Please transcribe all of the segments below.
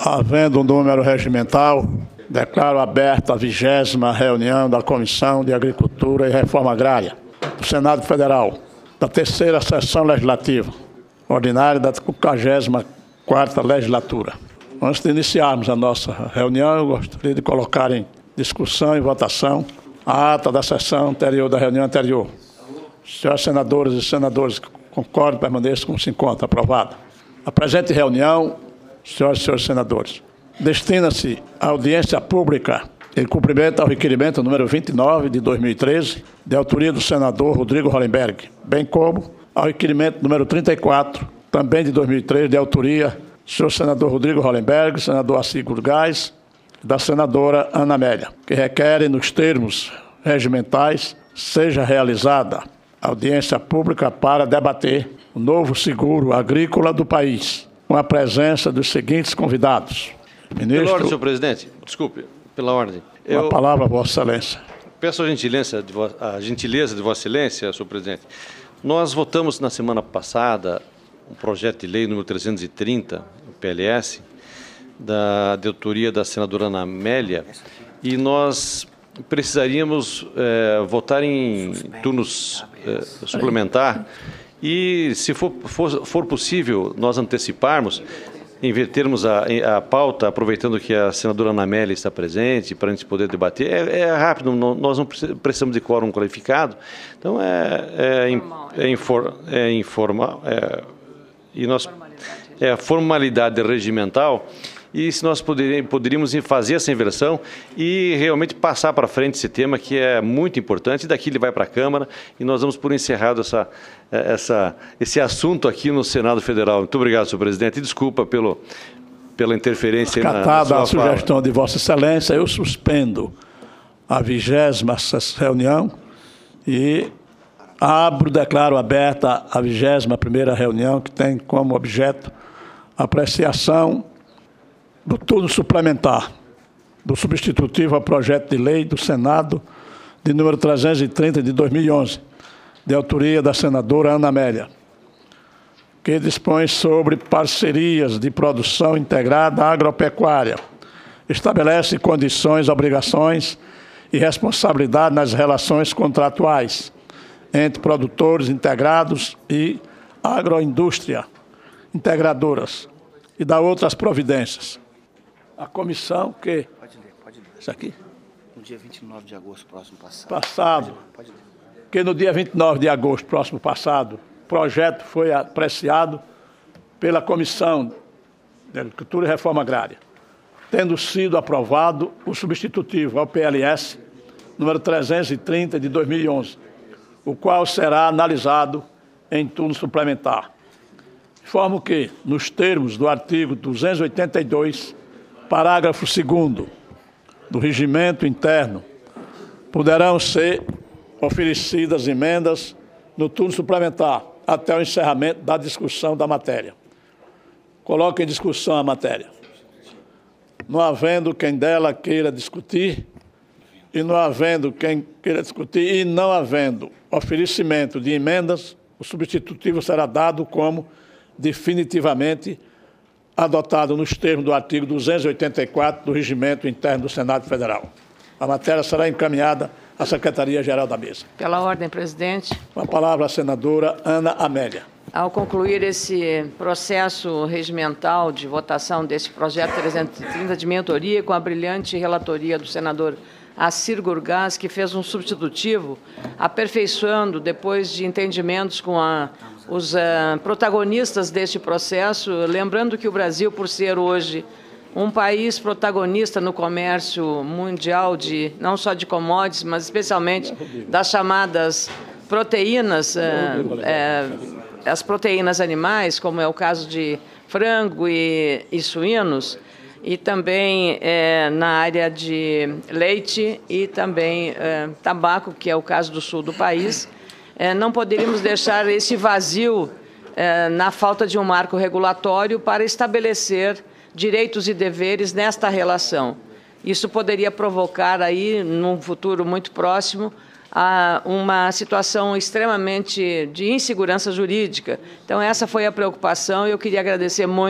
Havendo um número regimental, declaro aberta a 20ª reunião da Comissão de Agricultura e Reforma Agrária do Senado Federal, da 3ª Sessão Legislativa, ordinária da 54ª Legislatura. Antes de iniciarmos a nossa reunião, eu gostaria de colocar em discussão e votação a ata da sessão anterior, da reunião anterior. Senhoras senadoras e senadores que concordam, permaneçam como se encontra. Aprovada. A presente reunião, senhoras e senhores senadores, destina-se à audiência pública em cumprimento ao requerimento número 29 de 2013, de autoria do senador Rodrigo Hollenberg, bem como ao requerimento número 34, também de 2013, de autoria do senhor senador Rodrigo Hollenberg, senador Assir Gurgás, da senadora Ana Amélia, que requerem, nos termos regimentais, seja realizada audiência pública para debater o novo seguro agrícola do país, com a presença dos seguintes convidados. Ministro... Pela ordem, senhor presidente. Desculpe, pela ordem. Com a palavra, Vossa Excelência. Peço a gentileza de Vossa Excelência, senhor presidente. Nós votamos na semana passada um projeto de lei número 330, o PLS, de autoria da senadora Ana Amélia, e nós precisaríamos votar em turnos suplementar e, se for possível, nós anteciparmos, invertermos a pauta, aproveitando que a senadora Ana Amélia está presente, para a gente poder debater. É rápido, nós não precisamos de quórum qualificado, então informal, e nós, a formalidade regimental, e se nós poderíamos fazer essa inversão e realmente passar para frente esse tema, que é muito importante, e daqui ele vai para a Câmara, e nós damos por encerrado esse assunto aqui no Senado Federal. Muito obrigado, senhor presidente, e desculpa pela interferência na sua fala. Acatada a sugestão de Vossa Excelência, eu suspendo a 20ª reunião e declaro aberta a 21ª reunião, que tem como objeto a apreciação do turno suplementar do substitutivo ao projeto de lei do Senado de número 330 de 2011, de autoria da senadora Ana Amélia, que dispõe sobre parcerias de produção integrada agropecuária, estabelece condições, obrigações e responsabilidade nas relações contratuais entre produtores integrados e agroindústria integradoras e dá outras providências. A comissão que... Pode ler. Isso aqui? No dia 29 de agosto próximo passado. Pode ler. Que no dia 29 de agosto próximo passado, o projeto foi apreciado pela Comissão de Agricultura e Reforma Agrária, tendo sido aprovado o substitutivo ao PLS número 330 de 2011, o qual será analisado em turno suplementar. Informo que, nos termos do artigo 282, parágrafo 2º do regimento interno, poderão ser oferecidas emendas no turno suplementar até o encerramento da discussão da matéria. Coloco em discussão a matéria. Não havendo quem dela queira discutir, e não havendo quem queira discutir, e não havendo oferecimento de emendas, o substitutivo será dado como definitivamente adotado nos termos do artigo 284 do Regimento Interno do Senado Federal. A matéria será encaminhada à Secretaria-Geral da Mesa. Pela ordem, presidente. Com a palavra a senadora Ana Amélia. Ao concluir esse processo regimental de votação desse projeto 330 de minha autoria, com a brilhante relatoria do senador Assir Gurgás, que fez um substitutivo, aperfeiçoando, depois de entendimentos com os protagonistas deste processo, lembrando que o Brasil, por ser hoje um país protagonista no comércio mundial, não só de commodities, mas especialmente das chamadas proteínas, as proteínas animais, como é o caso de frango e suínos, e também na área de leite e também tabaco, que é o caso do sul do país. Não poderíamos deixar esse vazio na falta de um marco regulatório para estabelecer direitos e deveres nesta relação. Isso poderia provocar aí, num futuro muito próximo, uma situação extremamente de insegurança jurídica. Então, essa foi a preocupação e eu queria agradecer muito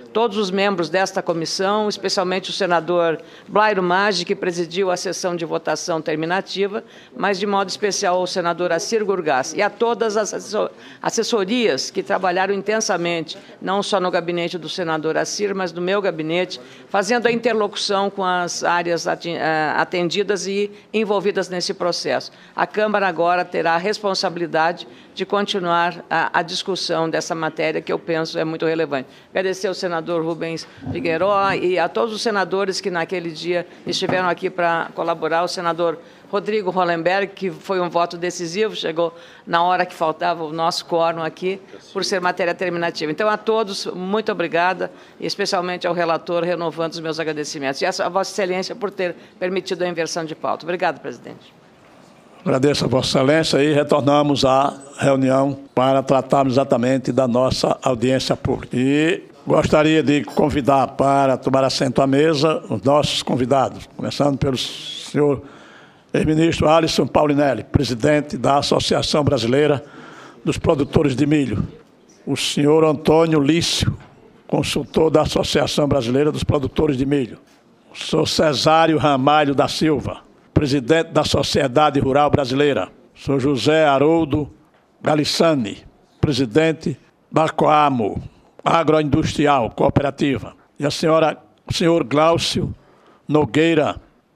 todos os membros desta comissão, especialmente o senador Blairo Maggi, que presidiu a sessão de votação terminativa, mas de modo especial ao senador Assir Gurgás, e a todas as assessorias que trabalharam intensamente, não só no gabinete do senador Assir, mas no meu gabinete, fazendo a interlocução com as áreas atendidas e envolvidas nesse processo. A Câmara agora terá a responsabilidade de continuar a discussão dessa matéria, que eu penso é muito relevante. Agradecer ao senador Rubens Figueiró e a todos os senadores que naquele dia estiveram aqui para colaborar, o senador Rodrigo Hollenberg, que foi um voto decisivo, chegou na hora que faltava o nosso quórum aqui, por ser matéria terminativa. Então, a todos, muito obrigada, e especialmente ao relator, renovando os meus agradecimentos. E a Vossa Excelência por ter permitido a inversão de pauta. Obrigado, presidente. Agradeço a Vossa Excelência e retornamos à reunião para tratarmos exatamente da nossa audiência pública. E gostaria de convidar para tomar assento à mesa os nossos convidados, começando pelo senhor ex-ministro Alisson Paulinelli, presidente da Associação Brasileira dos Produtores de Milho, o senhor Antônio Lício, consultor da Associação Brasileira dos Produtores de Milho, o senhor Cesário Ramalho da Silva, presidente da Sociedade Rural Brasileira, o senhor José Haroldo Galissani, presidente da Coamo Agroindustrial Cooperativa, e o senhor Glaucio Nogueira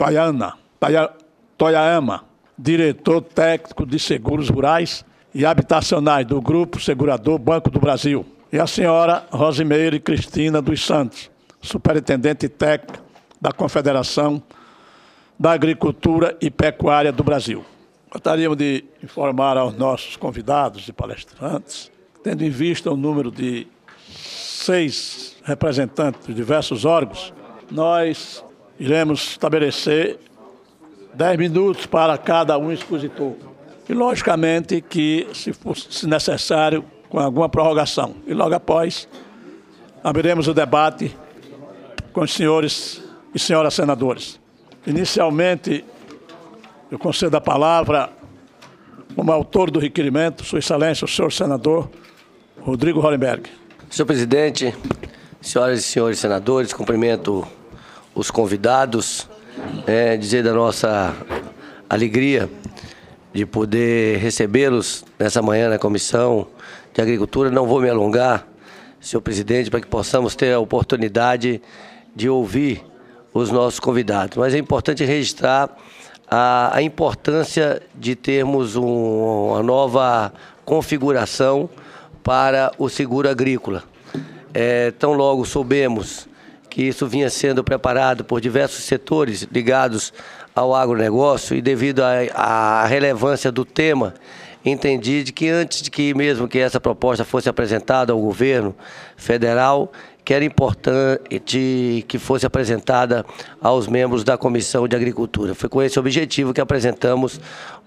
Toyama, diretor técnico de seguros rurais e habitacionais do Grupo Segurador Banco do Brasil, e a senhora Rosimeire Cristina dos Santos, superintendente técnica da Confederação da Agricultura e Pecuária do Brasil. Gostaríamos de informar aos nossos convidados e palestrantes, tendo em vista o número de 6 representantes de diversos órgãos, nós iremos estabelecer 10 minutos para cada um expositor. E, logicamente, que, se necessário, com alguma prorrogação. E, logo após, abriremos o debate com os senhores e senhoras senadores. Inicialmente, eu concedo a palavra, como autor do requerimento, Sua Excelência, o senhor senador Rodrigo Hollenberg. Senhor presidente, senhoras e senhores senadores, cumprimento os convidados, dizer da nossa alegria de poder recebê-los nessa manhã na Comissão de Agricultura. Não vou me alongar, senhor presidente, para que possamos ter a oportunidade de ouvir os nossos convidados. Mas é importante registrar a importância de termos uma nova configuração para o seguro agrícola. Tão logo soubemos que isso vinha sendo preparado por diversos setores ligados ao agronegócio, e devido à relevância do tema, entendi que antes de que essa proposta fosse apresentada ao governo federal, que era importante que fosse apresentada aos membros da Comissão de Agricultura. Foi com esse objetivo que apresentamos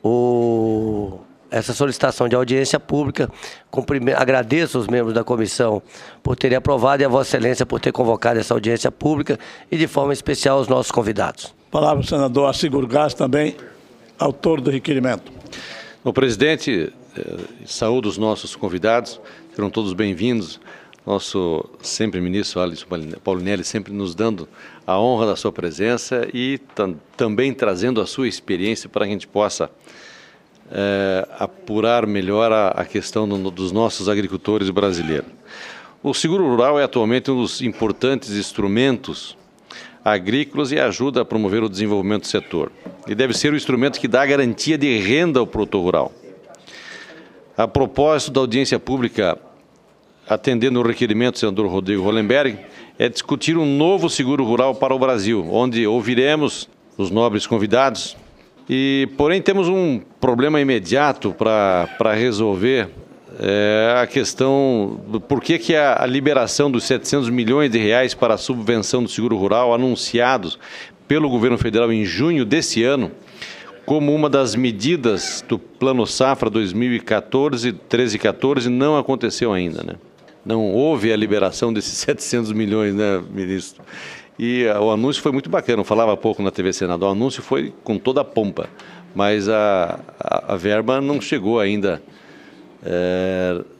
essa solicitação de audiência pública. Agradeço aos membros da comissão por terem aprovado e a Vossa Excelência por ter convocado essa audiência pública e, de forma especial, aos nossos convidados. Palavra ao senador Assir Gurgás, também autor do requerimento. O presidente, saúdo os nossos convidados, serão todos bem-vindos. Nosso sempre ministro Alisson Paulinelli sempre nos dando a honra da sua presença e também trazendo a sua experiência para que a gente possa apurar melhor a questão dos nossos agricultores brasileiros. O seguro rural é atualmente um dos importantes instrumentos agrícolas e ajuda a promover o desenvolvimento do setor. E deve ser o instrumento que dá garantia de renda ao produtor rural. A propósito da audiência pública, atendendo o requerimento do senador Rodrigo Hollenberg, é discutir um novo seguro rural para o Brasil, onde ouviremos os nobres convidados. Porém, temos um problema imediato para resolver, a questão do porquê que a liberação dos 700 milhões de reais para a subvenção do seguro rural, anunciados pelo governo federal em junho desse ano, como uma das medidas do Plano Safra 2013-14, não aconteceu ainda, né? Não houve a liberação desses 700 milhões, né, ministro? E o anúncio foi muito bacana, eu falava há pouco na TV Senado, o anúncio foi com toda a pompa, mas a verba não chegou ainda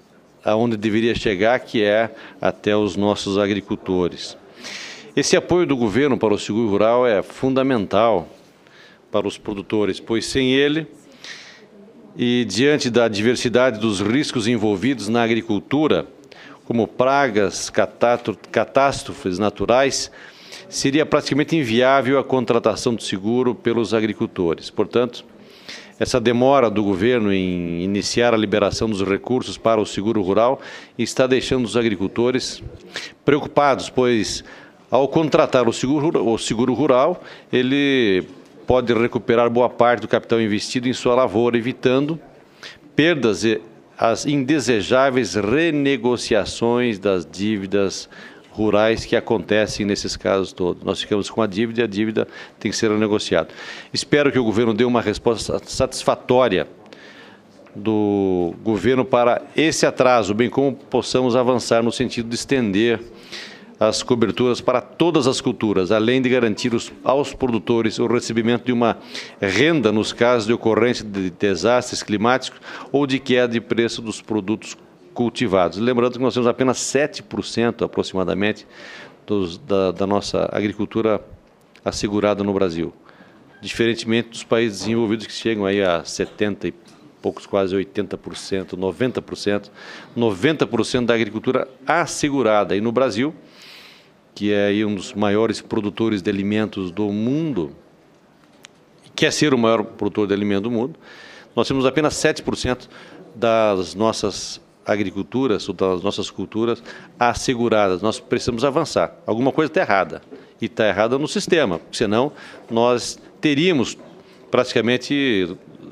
aonde deveria chegar, que é até os nossos agricultores. Esse apoio do governo para o seguro rural é fundamental para os produtores, pois sem ele, e diante da diversidade dos riscos envolvidos na agricultura, como pragas, catástrofes naturais, seria praticamente inviável a contratação do seguro pelos agricultores. Portanto, essa demora do governo em iniciar a liberação dos recursos para o seguro rural está deixando os agricultores preocupados, pois ao contratar o seguro rural, ele pode recuperar boa parte do capital investido em sua lavoura, evitando perdas e as indesejáveis renegociações das dívidas rurais que acontecem nesses casos todos. Nós ficamos com a dívida e a dívida tem que ser renegociada. Espero que o governo dê uma resposta satisfatória do governo para esse atraso, bem como possamos avançar no sentido de estender as coberturas para todas as culturas, além de garantir aos produtores o recebimento de uma renda nos casos de ocorrência de desastres climáticos ou de queda de preço dos produtos cultivados. Lembrando que nós temos apenas 7% aproximadamente da nossa agricultura assegurada no Brasil, diferentemente dos países desenvolvidos que chegam aí a 70 e poucos, quase 80%, 90% da agricultura assegurada. E no Brasil, que é aí um dos maiores produtores de alimentos do mundo, quer ser o maior produtor de alimentos do mundo, nós temos apenas 7% das nossas agriculturas, ou das nossas culturas asseguradas. Nós precisamos avançar. Alguma coisa está errada. E está errada no sistema, senão nós teríamos praticamente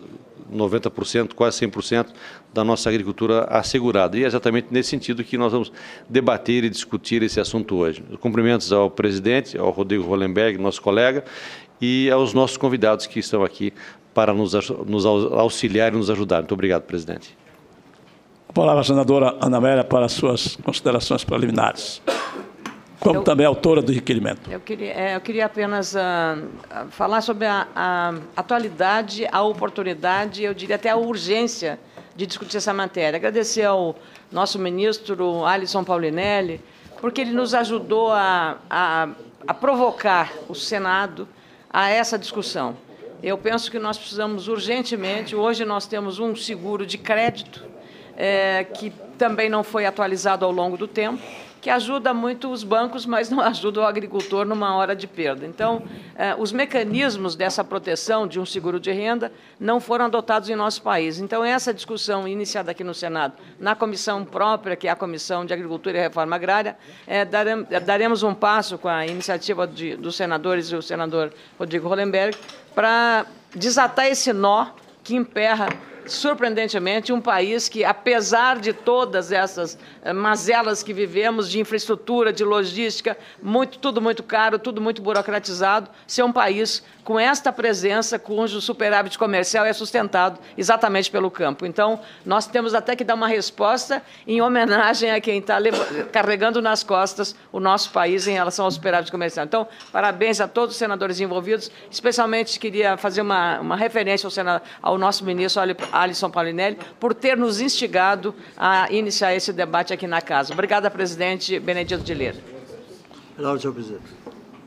90%, quase 100% da nossa agricultura assegurada. E é exatamente nesse sentido que nós vamos debater e discutir esse assunto hoje. Cumprimentos ao presidente, ao Rodrigo Hollenberg, nosso colega, e aos nossos convidados que estão aqui para nos auxiliar e nos ajudar. Muito obrigado, presidente. A palavra à senadora Ana Amélia para as suas considerações preliminares, como também autora do requerimento. Eu queria apenas falar sobre a atualidade, a oportunidade, eu diria até a urgência de discutir essa matéria. Agradecer ao nosso ministro Alisson Paulinelli, porque ele nos ajudou a provocar o Senado a essa discussão. Eu penso que nós precisamos urgentemente, hoje nós temos um seguro de crédito, que também não foi atualizado ao longo do tempo, que ajuda muito os bancos, mas não ajuda o agricultor numa hora de perda. Então, os mecanismos dessa proteção de um seguro de renda não foram adotados em nosso país. Então, essa discussão iniciada aqui no Senado, na comissão própria, que é a Comissão de Agricultura e Reforma Agrária, daremos um passo com a iniciativa dos senadores e o senador Rodrigo Hollenberg para desatar esse nó que emperra surpreendentemente, um país que, apesar de todas essas mazelas que vivemos, de infraestrutura, de logística, tudo muito caro, tudo muito burocratizado, ser um país com esta presença, cujo superávit comercial é sustentado exatamente pelo campo. Então, nós temos até que dar uma resposta em homenagem a quem está carregando nas costas o nosso país em relação ao superávit comercial. Então, parabéns a todos os senadores envolvidos, especialmente queria fazer uma referência ao nosso ministro Alisson Paulinelli, por ter nos instigado a iniciar esse debate aqui na Casa. Obrigada, presidente Benedito de Ler. Senhor presidente.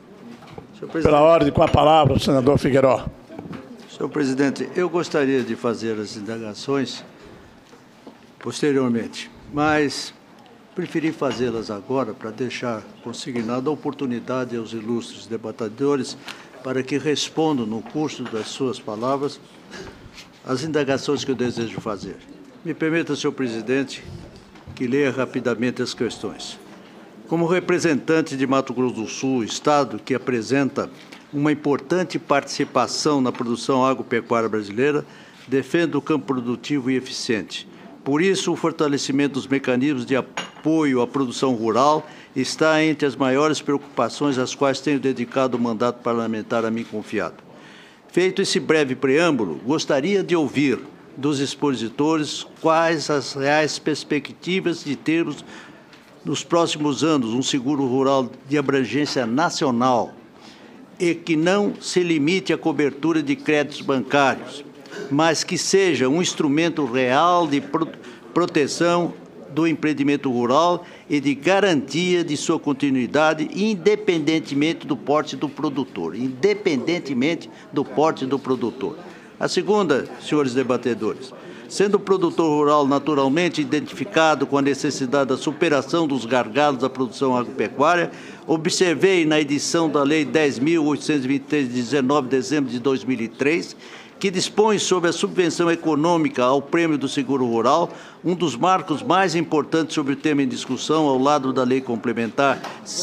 Pela ordem, com a palavra, o senador Figueiró. Senhor presidente, eu gostaria de fazer as indagações posteriormente, mas preferi fazê-las agora para deixar consignada a oportunidade aos ilustres debatedores para que respondam, no curso das suas palavras, as indagações que eu desejo fazer. Me permita, senhor presidente, que leia rapidamente as questões. Como representante de Mato Grosso do Sul, estado que apresenta uma importante participação na produção agropecuária brasileira, defendo o campo produtivo e eficiente. Por isso, o fortalecimento dos mecanismos de apoio à produção rural está entre as maiores preocupações às quais tenho dedicado o mandato parlamentar a mim confiado. Feito esse breve preâmbulo, gostaria de ouvir dos expositores quais as reais perspectivas de termos nos próximos anos um seguro rural de abrangência nacional e que não se limite à cobertura de créditos bancários, mas que seja um instrumento real de proteção do empreendimento rural e de garantia de sua continuidade, independentemente do porte do produtor. Independentemente do porte do produtor. A segunda, senhores debatedores, sendo o produtor rural naturalmente identificado com a necessidade da superação dos gargalos da produção agropecuária, observei na edição da Lei 10.823, de 19 de dezembro de 2003, que dispõe sobre a subvenção econômica ao prêmio do seguro rural, um dos marcos mais importantes sobre o tema em discussão, ao lado da Lei Complementar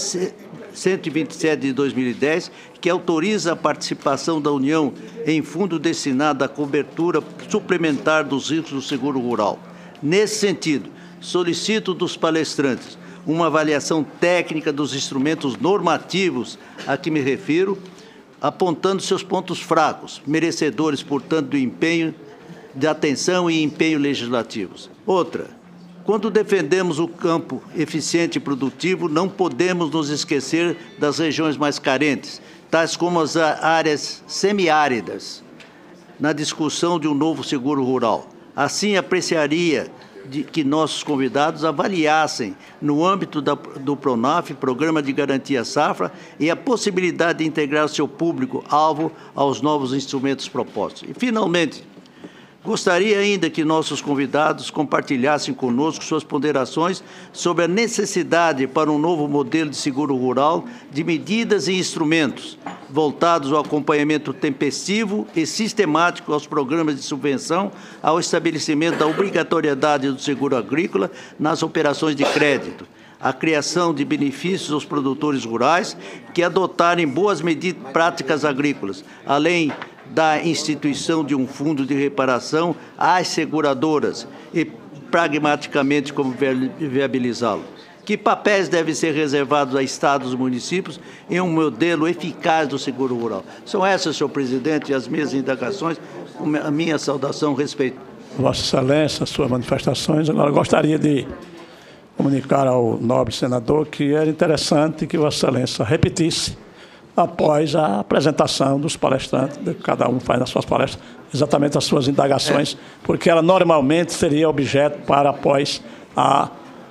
127 de 2010, que autoriza a participação da União em fundo destinado à cobertura suplementar dos riscos do seguro rural. Nesse sentido, solicito dos palestrantes uma avaliação técnica dos instrumentos normativos a que me refiro, apontando seus pontos fracos, merecedores, portanto, do empenho, de atenção e empenho legislativos. Outra, quando defendemos o campo eficiente e produtivo, não podemos nos esquecer das regiões mais carentes, tais como as áreas semiáridas, na discussão de um novo seguro rural. Assim, apreciaria que nossos convidados avaliassem, no âmbito do PRONAF, Programa de Garantia Safra, e a possibilidade de integrar seu público-alvo aos novos instrumentos propostos. E, finalmente, gostaria ainda que nossos convidados compartilhassem conosco suas ponderações sobre a necessidade para um novo modelo de seguro rural de medidas e instrumentos voltados ao acompanhamento tempestivo e sistemático aos programas de subvenção, ao estabelecimento da obrigatoriedade do seguro agrícola nas operações de crédito, a criação de benefícios aos produtores rurais que adotarem boas práticas agrícolas, além da instituição de um fundo de reparação às seguradoras e, pragmaticamente, como viabilizá-lo. Que papéis devem ser reservados a estados e municípios em um modelo eficaz do seguro rural? São essas, senhor presidente, as minhas indagações, a minha saudação respeito. Vossa Excelência, suas manifestações. Agora, gostaria de comunicar ao nobre senador que era interessante que Vossa Excelência repetisse após a apresentação dos palestrantes, cada um faz nas suas palestras, exatamente as suas indagações, porque ela normalmente seria objeto para após a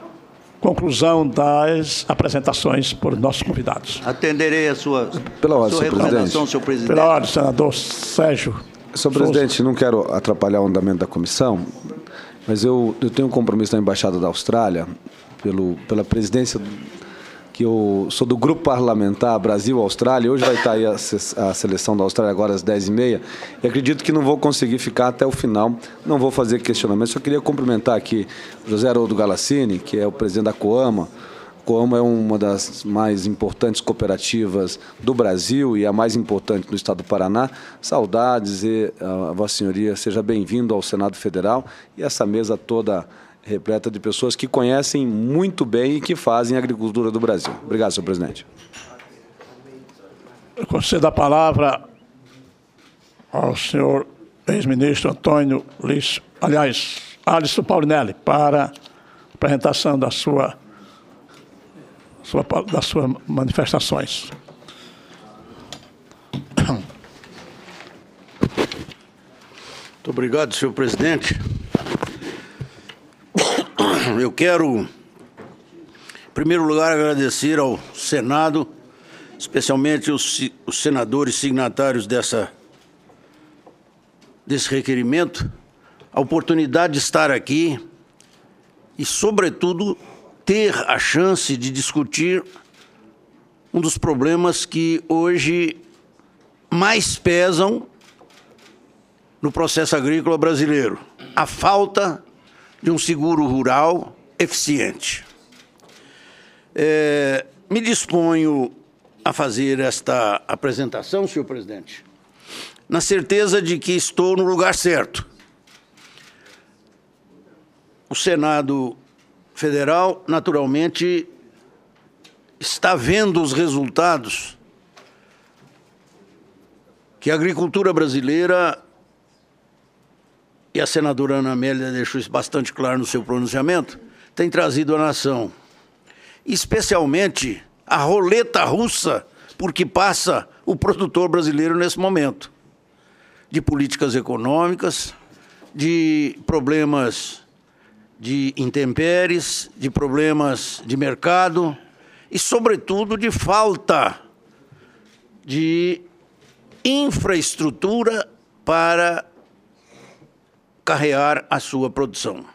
conclusão das apresentações por nossos convidados. Atenderei a sua recomendação, senhor presidente. Pela ordem, senador Sérgio. Senhor presidente, não quero atrapalhar o andamento da comissão, mas eu tenho um compromisso da Embaixada da Austrália, pela presidência, que eu sou do grupo parlamentar Brasil-Austrália, hoje vai estar aí a seleção da Austrália agora às 10h30, e acredito que não vou conseguir ficar até o final, não vou fazer questionamento, só queria cumprimentar aqui o José Haroldo Galassini, que é o presidente da Coama. A Coama é uma das mais importantes cooperativas do Brasil e a mais importante do estado do Paraná. Saudades e a Vossa Senhoria seja bem-vindo ao Senado Federal e essa mesa toda repleta de pessoas que conhecem muito bem e que fazem a agricultura do Brasil. Obrigado, senhor presidente. Eu concedo a palavra ao senhor ex-ministro Antônio Lício, Alisson Paulinelli, para a apresentação das suas manifestações. Muito obrigado, senhor presidente. Eu quero, em primeiro lugar, agradecer ao Senado, especialmente os senadores signatários desse requerimento, a oportunidade de estar aqui e, sobretudo, ter a chance de discutir um dos problemas que hoje mais pesam no processo agrícola brasileiro, a falta de um seguro rural eficiente. Me disponho a fazer esta apresentação, senhor presidente, na certeza de que estou no lugar certo. O Senado Federal, naturalmente, está vendo os resultados que a agricultura brasileira, e a senadora Ana Amélia deixou isso bastante claro no seu pronunciamento, tem trazido à nação. Especialmente a roleta russa por que passa o produtor brasileiro nesse momento. De políticas econômicas, de problemas de intempéries, de problemas de mercado e, sobretudo, de falta de infraestrutura para carrear a sua produção.